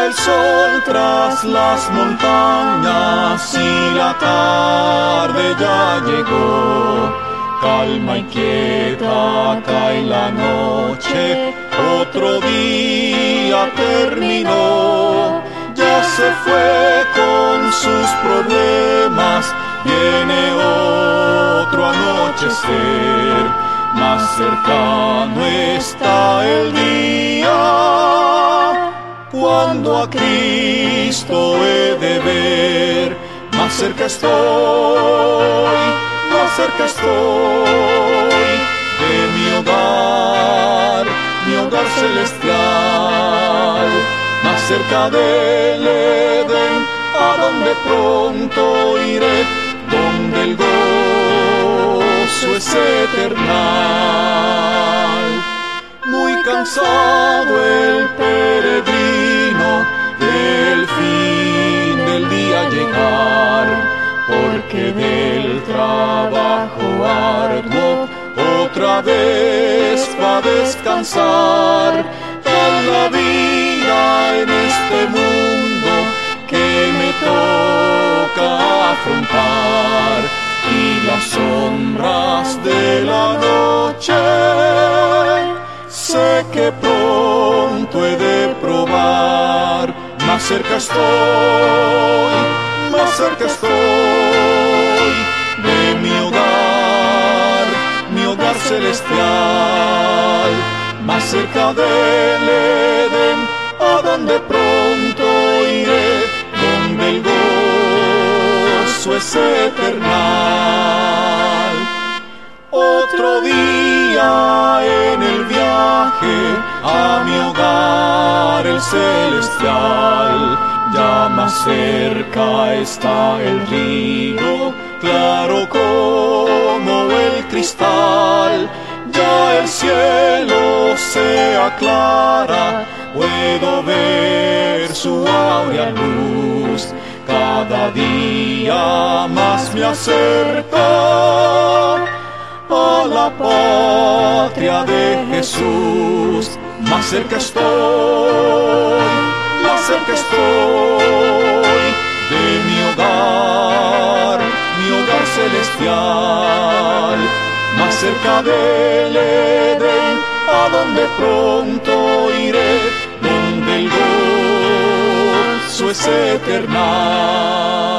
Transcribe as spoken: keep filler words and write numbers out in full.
el sol tras las montañas y la tarde ya llegó. Calma y quieta cae la noche, otro día terminó. Ya se fue con sus problemas, viene otro anochecer. Más cercano está el día cuando a Cristo he de ver. Más cerca estoy, más cerca estoy de mi hogar, mi hogar celestial. Más cerca del Edén, a donde pronto iré, donde el gozo es eternal. Muy cansado el peregrino del fin del día llegar, porque del trabajo arduo otra vez va a descansar. Con la vida en este mundo que me toca afrontar, y las sombras de la noche sé que pronto he de probar. Más cerca estoy, más cerca estoy de mi hogar, mi hogar celestial. Más cerca del Edén, a donde pronto iré, donde el gozo es eternal. Otro día en el viaje a mi hogar el celestial. Ya más cerca está el río, claro como el cristal. Ya el cielo se aclara, puedo ver su áurea luz. Cada día más me acerca a la patria de Jesús. Más cerca estoy, más cerca estoy de mi hogar, mi hogar celestial. Más cerca del Edén, a donde pronto iré, donde el gozo es eternal.